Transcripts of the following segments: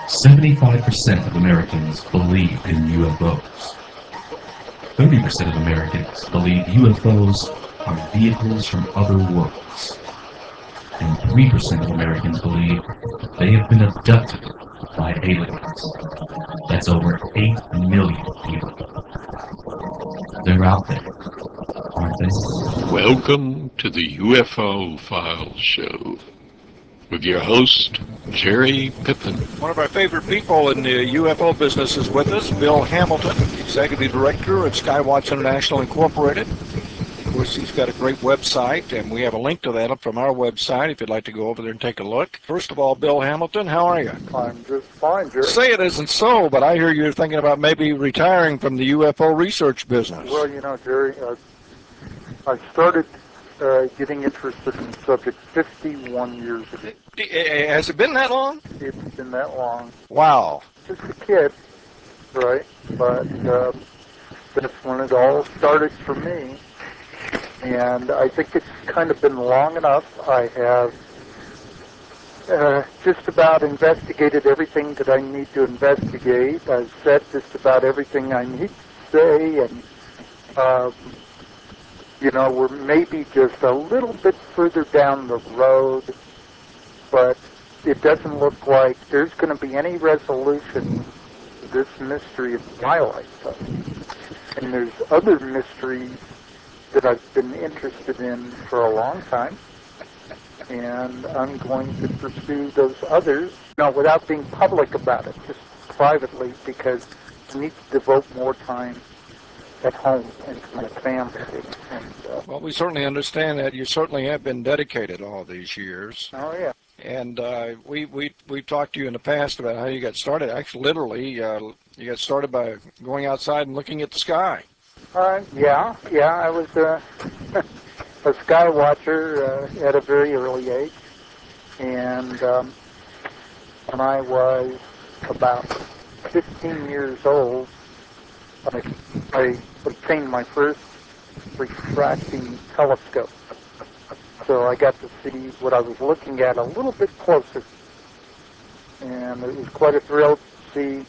75% of Americans believe in UFOs. 30% of Americans believe UFOs are vehicles from other worlds. And 3% of Americans believe they have been abducted by aliens. That's over 8 million people. They're out there, aren't they? Welcome to the UFO Files Show with your host, Jerry Pippin. One of our favorite people in the UFO business is with us, Bill Hamilton, Executive Director at Skywatch International Incorporated. Of course, he's got a great website, and we have a link to that from our website if you'd like to go over there and take a look. First of all, Bill Hamilton, how are you? I'm just fine, Jerry. Say it isn't so, but I hear you're thinking about maybe retiring from the UFO research business. Well, you know, Jerry, I started getting interested in the subject 51 years ago. Has it been that long? It's been that long. Wow. Just a kid, right? But that's when it all started for me. And I think it's kind of been long enough. I have just about investigated everything that I need to investigate. I've said just about everything I need to say, and you know, we're maybe just a little bit further down the road, but it doesn't look like there's going to be any resolution to this mystery of my lifetime. And there's other mysteries that I've been interested in for a long time, and I'm going to pursue those others, without being public about it, just privately, because I need to devote more time at home and to my family. And, well, we certainly understand that. You certainly have been dedicated all these years. Oh, yeah. And we talked to you in the past about how you got started. Actually, literally, you got started by going outside and looking at the sky. Yeah, I was a sky watcher at a very early age. And when I was about 15 years old, I obtained my first refracting telescope. So I got to see what I was looking at a little bit closer. And it was quite a thrill to see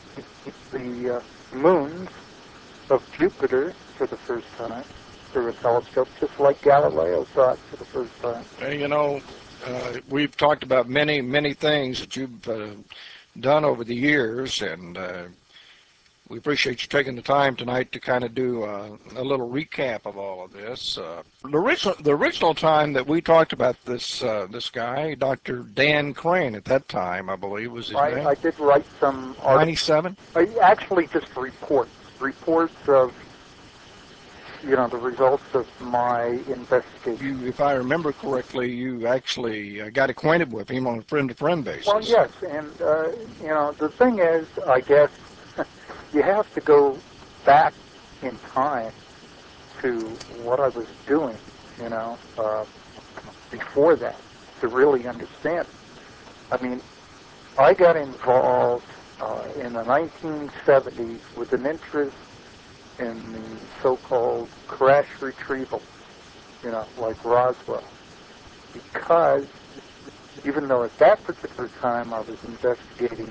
the moons of Jupiter for the first time through a telescope, just like Galileo saw it for the first time. You know, we've talked about many things that you've done over the years, and we appreciate you taking the time tonight to kind of do a little recap of all of this. The original time that we talked about this guy, Dr. Dan Crane, at that time, I believe was his name. I did write some articles. 97? Actually, just reports of, the results of my investigation. If I remember correctly, you actually got acquainted with him on a friend-to-friend basis. Well, yes, and, the thing is, I guess, you have to go back in time to what I was doing, before that, to really understand. I mean, I got involved in the 1970s with an interest in the so-called crash retrieval, like Roswell, because even though at that particular time I was investigating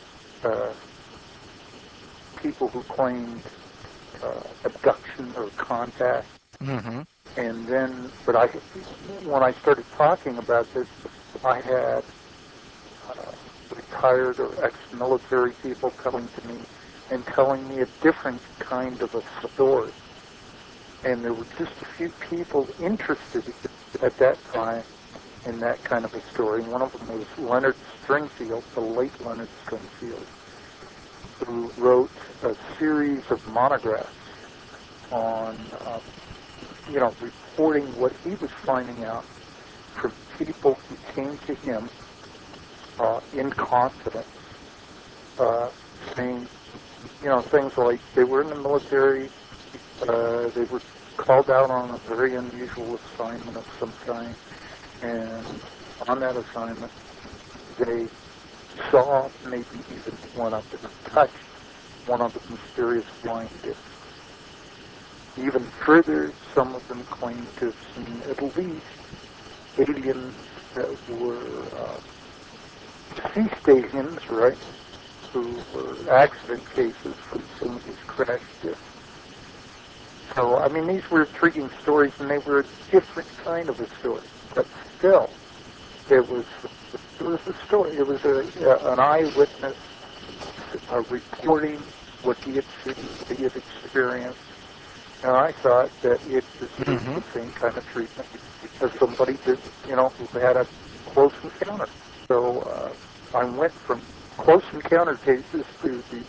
people who claimed abduction or contact, and then, but when I started talking about this, I had retired or ex-military people coming to me and telling me a different kind of a story. And there were just a few people interested at that time in that kind of a story. One of them was Leonard Stringfield, the late Leonard Stringfield, who wrote a series of monographs on, reporting what he was finding out from people who came to him in confidence, saying, things like they were in the military, they were called out on a very unusual assignment of some kind, and on that assignment, they saw, maybe even went up and touched one of the mysterious flying discs. Even further, some of them claimed to have seen at least aliens that were deceased aliens, right? who were accident cases from some of these crash kits. So, I mean, these were intriguing stories, and they were a different kind of a story. But still, it was a story. It was an eyewitness reporting what he had seen, what he had experienced. And I thought that it deserved the same kind of treatment as somebody did, who had a close encounter. So I went from close encounter cases to these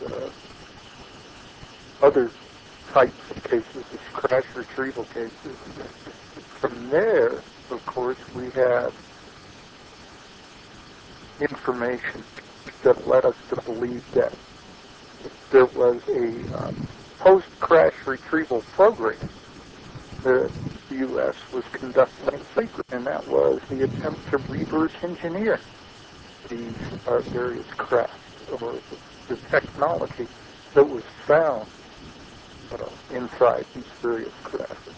other types of cases, these crash retrieval cases. From there, of course, we had information that led us to believe that there was a post-crash retrieval program that the U.S. was conducting in secret, and that was the attempt to reverse engineer these various crafts, or the technology that was found inside these various crafts.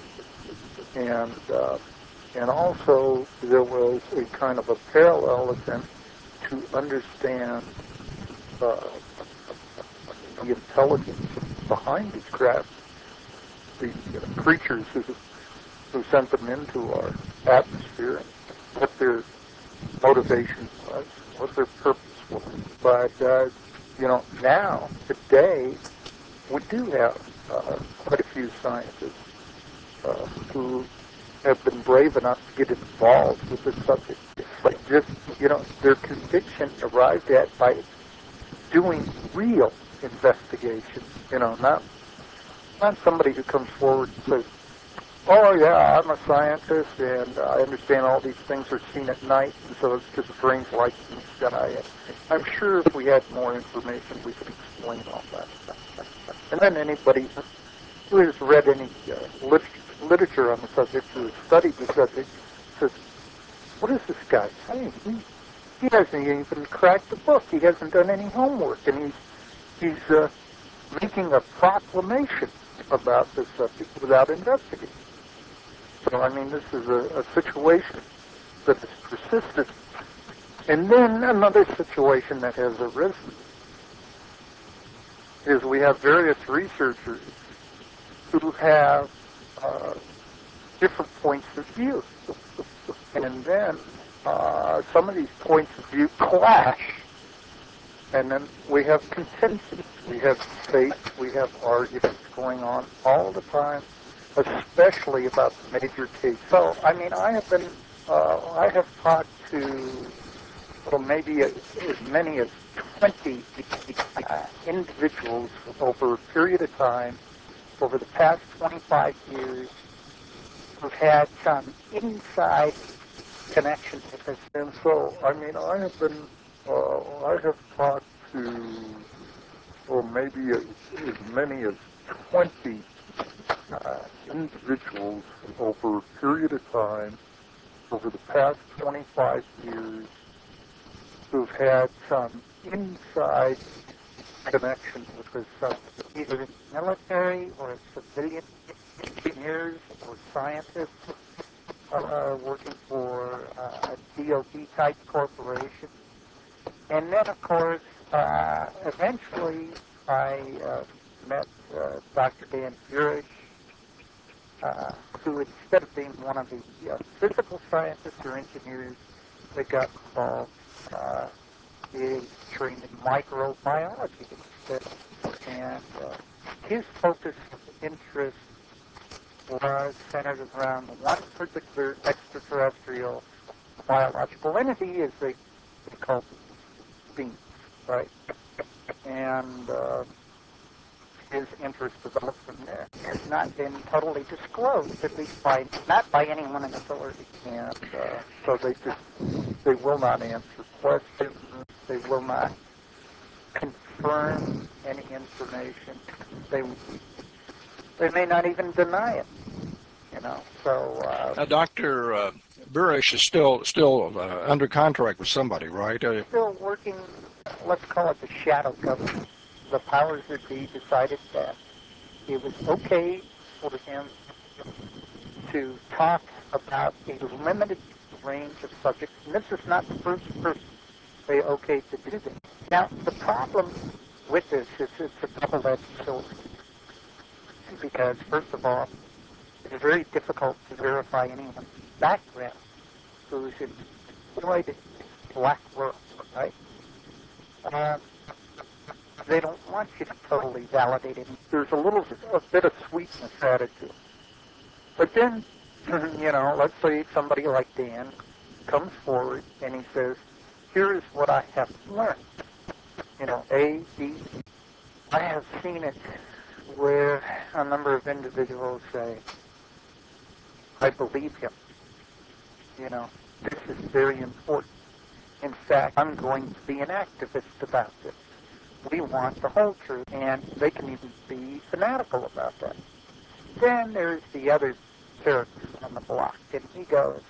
And also there was a kind of a parallel attempt to understand the intelligence behind these crafts, the creatures who sent them into our atmosphere, what their motivation was, what their purpose was. But, now, today, we do have quite a few scientists who have been brave enough to get involved with the subject. But just, their conviction arrived at by doing real investigation, not somebody who comes forward and says, oh yeah, I'm a scientist and I understand all these things are seen at night, and so it's just strange lights in the sky. I'm sure if we had more information we could explain all that. And then anybody who has read any literature on the subject, who has studied the subject, says, what is this guy saying? He hasn't even cracked the book. He hasn't done any homework, and he's making a proclamation about this subject without investigating. So, I mean, this is a situation that has persisted. And then another situation that has arisen is we have various researchers who have different points of view. And then some of these points of view clash. And then we have contentions, we have debates, we have arguments going on all the time, especially about the major case. So, I mean, I have talked to, maybe as many as 20 individuals over a period of time, over the past 25 years, who've had some inside connection with this. And so, I mean, I have talked to, maybe as many as 20 individuals over a period of time, over the past 25 years, who've had some inside connection with this subject, either military or civilian engineers or scientists working for a DOD-type corporation. And then, of course, eventually I met Dr. Dan Burish, who instead of being one of the physical scientists or engineers that got involved, is trained in microbiology instead. And his focus of interest was centered around one particular extraterrestrial biological entity, as they call beings, right? And his interest developed from there. It has not been totally disclosed, at least not by anyone in authority. And so they will not answer questions. They will not confirm any information. They may not even deny it. So now, Dr. Burish is still under contract with somebody, right? Still working. Let's call it the shadow government. The powers that be decided that it was okay for him to talk about a limited range of subjects. And this is not the first person say okay to do this. Now, the problem with this is it's a double-edged sword. Because, first of all, it's very difficult to verify anyone's background who's employed in the black world, right? They don't want you to totally validate it. There's a bit of sweetness added to it. But then, let's say somebody like Dan comes forward and he says, here is what I have learned. A, B. I have seen it where a number of individuals say, I believe him. This is very important. In fact, I'm going to be an activist about this. We want the whole truth, and they can even be fanatical about that. Then there's the other character on the block, and he goes,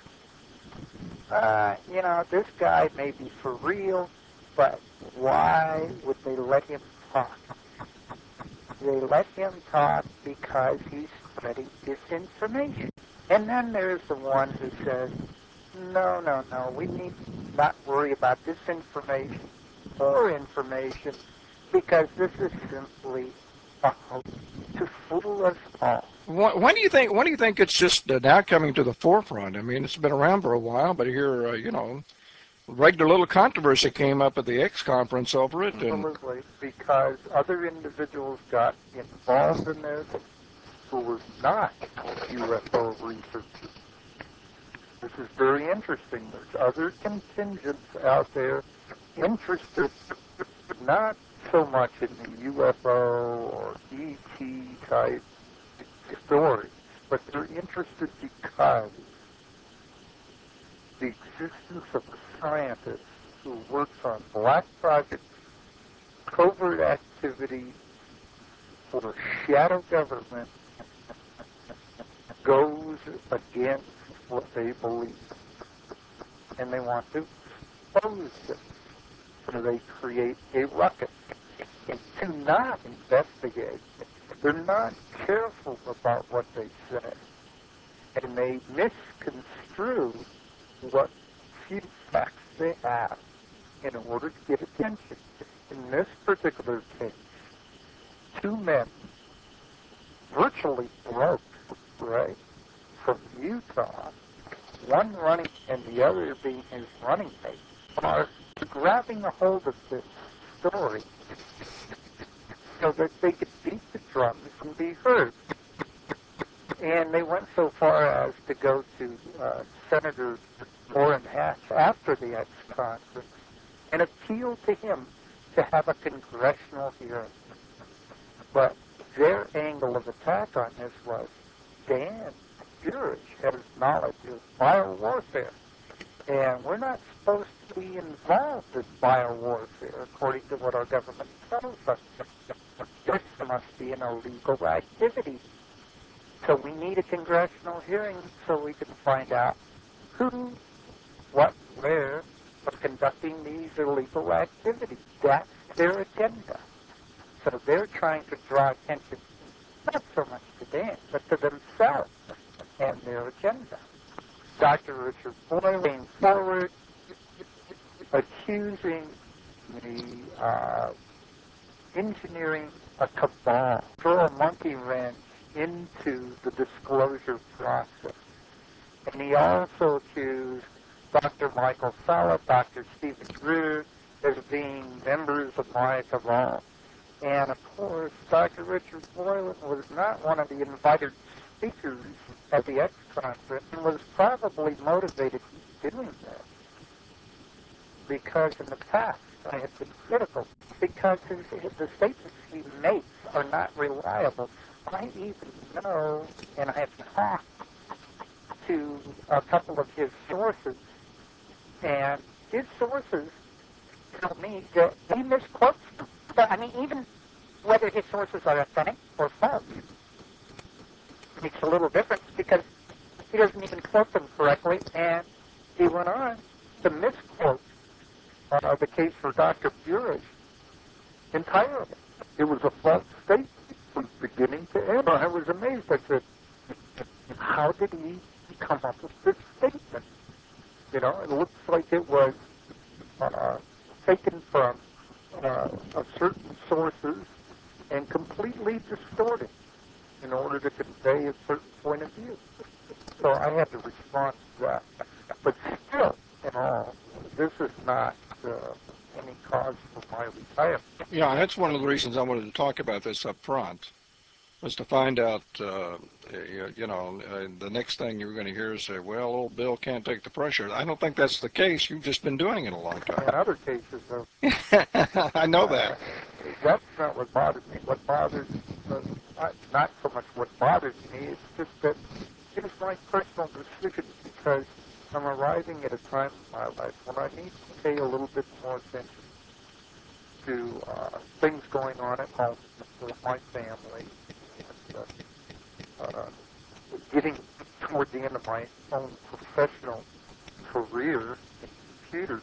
this guy may be for real, but why would they let him talk? They let him talk because he's spreading disinformation. And then there's the one who says, no, we need not worry about disinformation or information because this is simply a hoax to fool us all. When do you think it's just now coming to the forefront? I mean, it's been around for a while, but here, regular little controversy came up at the X conference over it. Absolutely, because other individuals got involved in this who were not UFO researchers. This is very interesting. There's other contingents out there interested not so much in the UFO or ET type stories, but they're interested because the existence of a scientist who works on black projects, covert activity for a shadow government goes against what they believe. And they want to expose this. So they create a ruckus. And to not investigate, they're not careful about what they say. And they misconstrue what few facts they have in order to get attention. In this particular case, two men, virtually broke, right, from Utah, one running and the other being his running mate, are grabbing a hold of this story so that they could beat the drums and be heard. And they went so far as to go to Senator Orrin Hatch after the X conference and appeal to him to have a congressional hearing. But their angle of attack on this was Dan Burich has knowledge of biowarfare. And we're not supposed to be involved in biowarfare, according to what our government tells us. This must be an illegal activity. So we need a congressional hearing so we can find out who, what, where are conducting these illegal activities. That's their agenda. So they're trying to draw attention not so much to Dan, but to themselves and their agenda. Dr. Richard Boyle came forward accusing the engineering a cabal, throw a monkey wrench into the disclosure process. And he also accused Dr. Michael Salla, Dr. Stephen Greer as being members of my cabal. And of course, Dr. Richard Boylan was not one of the invited speakers at the X conference and was probably motivated in doing that because in the past I have been critical because the statements he makes are not reliable. I even know, and I have talked to a couple of his sources, and his sources tell me that he misquotes them. So, I mean, even whether his sources are authentic or false makes a little difference because he doesn't even quote them correctly, and he went on to misquote the case for Dr. Burich entirely. It was a false statement from beginning to end. I was amazed. I said, how did he come up with this statement? You know, it looks like it was taken from certain sources and completely distorted in order to convey a certain point of view. So I had to respond to that. But still, in all, this is not any cause for my retirement. Yeah, that's one of the reasons I wanted to talk about this up front, was to find out, the next thing you're going to hear is say, well, old Bill can't take the pressure. I don't think that's the case. You've just been doing it a long In time. other cases, though, I know that. that's not what bothers me. What bothers, not so much what bothers me, it's just that it is my personal decision because I'm arriving at a time in my life when I need to pay a little bit more attention to things going on at home with my family, and getting toward the end of my own professional career in computers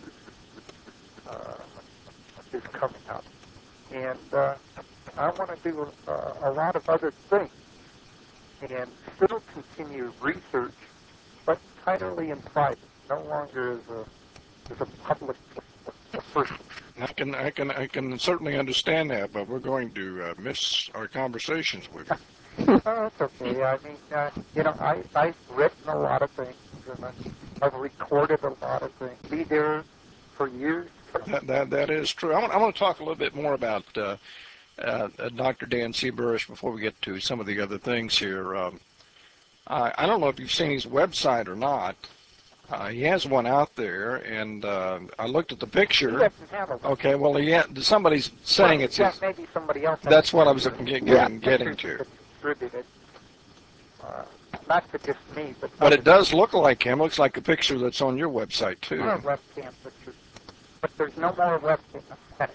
is coming up. And I want to do a lot of other things and still continue research, but entirely in private, no longer as a public person. I can certainly understand that, but we're going to miss our conversations with you. Oh, it's okay. I mean, I've written a lot of things, and I've recorded a lot of things. Be there for years. That is true. I want to talk a little bit more about Dr. Dan C. Burisch before we get to some of the other things here. I don't know if you've seen his website or not. He has one out there, and I looked at the picture. He doesn't have a Okay, well, somebody's saying it's his. Maybe somebody else. That's what I was getting to. Distributed, not to just me, But it does look like him. Looks like a picture that's on your website too. More webcam pictures, but there's no more webcam.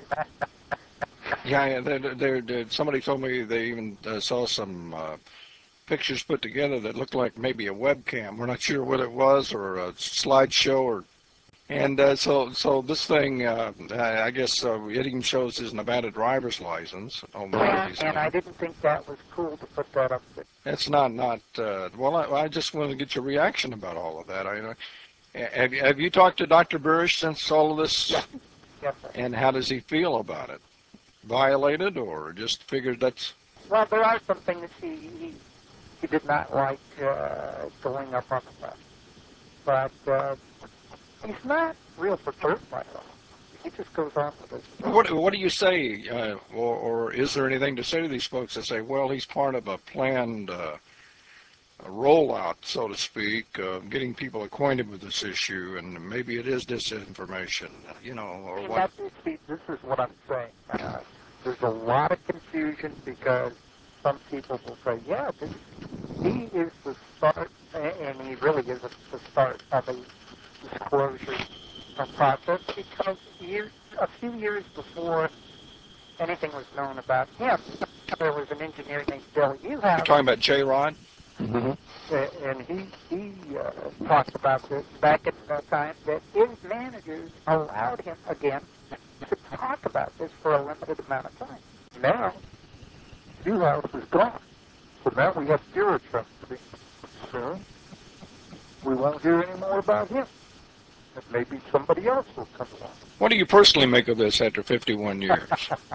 Yeah, somebody told me they even saw some pictures put together that looked like maybe a webcam. We're not sure what it was, or a slideshow, and so this thing, I guess it even shows his Nevada driver's license. And I didn't think that was cool to put that up there. That's not well. I just want to get your reaction about all of that. Have you talked to Dr. Burisch since all of this? Yeah. Yes, sir. And how does he feel about it? Violated, or just figured that's? Well, there are some things he did not like going up on the web, but he's not real perturbed by it all. He just goes on with it. What do you say, or is there anything to say to these folks that say, well, he's part of a planned rollout, so to speak, getting people acquainted with this issue, and maybe it is disinformation, or what? This is what I'm saying. There's a lot of confusion because some people will say, yeah, he is the start, and he really isn't the start of a disclosure process, because a few years before anything was known about him, there was an engineer named Bill Uhouse. You're talking about J-Rod? Mm-hmm. And he talked about this back at the time, that his managers allowed him again to talk about this for a limited amount of time. Now, Uhouse is gone. So now we have zero trust. Soon, we won't hear any more about him. And maybe somebody else will come along. What do you personally make of this after 51 years?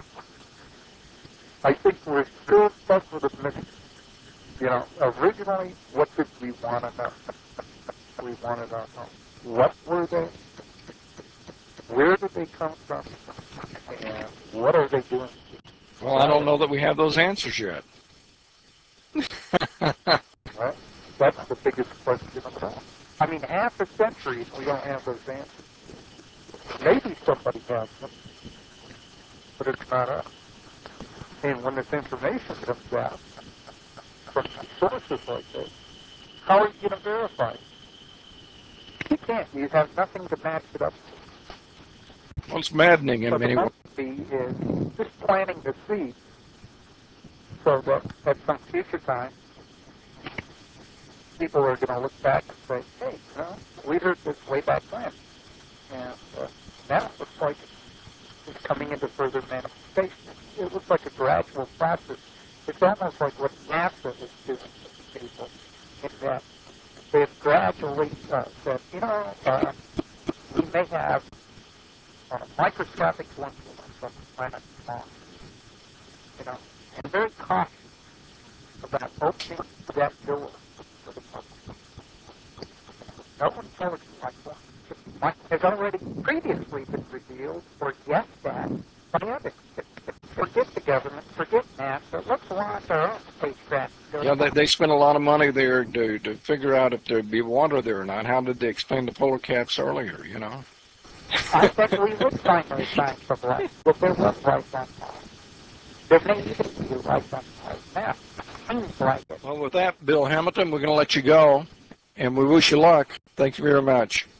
I think we're still stuck with a mystery. Originally, what did we want to know? We wanted to know, what were they? Where did they come from? And what are they doing? Well, I don't know that we have those answers yet. Right? That's the biggest question of all. I mean, half a century, we don't have those answers. Maybe somebody has them, but it's not us. And when this information comes out from sources like this, how are you going to verify it? You can't. You have nothing to match it up to. Well, it's maddening in many ways. So the is just planting the seed so that at some future time, people are going to look back and say, hey, we heard this way back then. And now it looks like it's coming into further manifestation. It looks like a gradual process. It's almost like what NASA is doing to people, in that they've gradually said, we may have microscopic influence on the planet Mars. And very cautious about opening that door for the public. No intelligence has already previously been revealed or guessed at by others. Forget the government, forget NASA, let's launch our own spacecraft. Yeah, they spent a lot of money there to figure out if there'd be water there or not. How did they explain the polar caps earlier, I bet we would find those signs of life, but there was life on Mars. There may even be life on Mars now. Seems like it. Well, with that, Bill Hamilton, we're going to let you go, and we wish you luck. Thank you very much.